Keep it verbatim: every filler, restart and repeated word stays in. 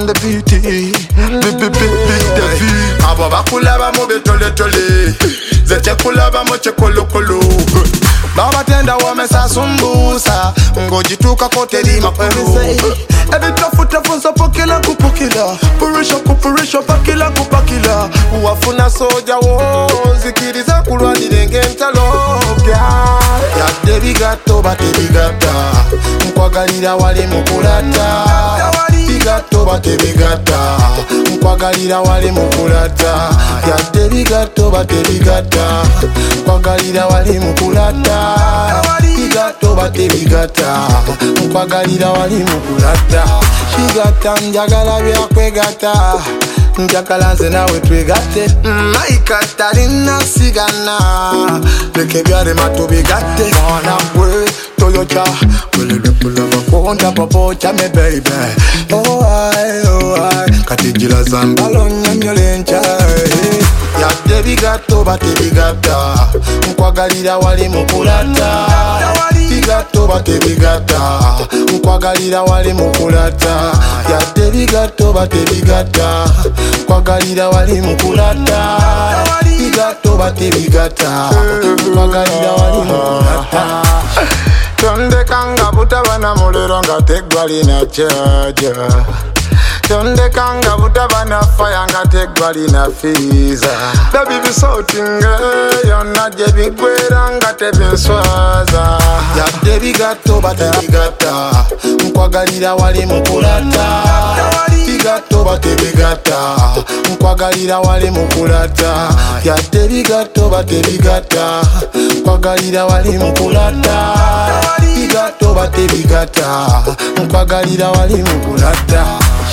on the beat, big big big David. Abo bakulaba mo betole tole, zete kulaba mo chekolo kolo. Baba tenda wamesa sumbusa, ngojituka kote lima kulu. Edita futa funsa pokila kupokila, purisha kupurisha pakila kupakila. Uwafuna soja wo, zikiriza kulwani dengenta lobya. Ya debigato bate bigata, mkwagalira wali mukulata. Bigato bate bigata, mkwagalira wali mukulata. Ya debigato bate bigata, mkwagalira wali mukulata. Bigato bate bigata, mkwagalira wali mukulata. Shigata njagala byakwegata, njagala nze nawe twegate. Maikata lina sigana, leke byare mato bigate. Mwana gwe toyocha, welele kulava konta papocha me baby. Oh I, oh I, katijila zambalo nyamyole ncha. Ya debigato bate bigata, mkwagalira wali mukulata. Bigato bate bigata, mkwagalira wali mukulata. Ya debigato bate bigata, mkwagalira wali mukulata. Bigato bate bigata, mkwagalira wali mukulata. Tonde kanga butabana mulero nga tegwa lina chaja. Tonde kanga butabana fire nga tegwa lina fiza. Baby bisotinga yonna je bigwera nga tebinswaza. Ya debigato bate bigata, mkwagalira wali mukulata. Bigato bate bigata, mkwagalira wali mukulata. Ya debigato bate bigata, mkwagalira wali mukulata. Bigato bate bigata, mkwagalira wali mukulata.